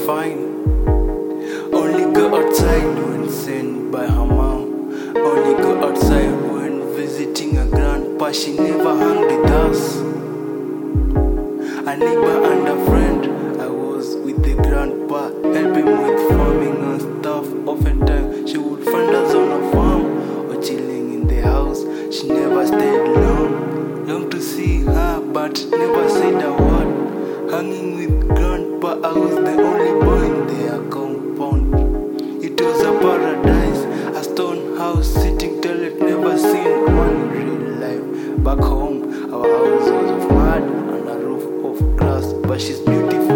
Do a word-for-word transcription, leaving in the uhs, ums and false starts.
fine. Only go outside when sent by her mom. Only go outside when visiting a grandpa. She never hung with us. A neighbor and a friend, I was with the grandpa, helping with farming and stuff. Oftentimes she would find us on a farm or chilling in the house. She never stayed long. Long to see her, but never said a word. Hanging with grandpa, I was the only boy in their compound. It was a paradise, a stone house, sitting toilet, never seen one in real life. Back home, our house was of mud and a roof of glass, but she's beautiful.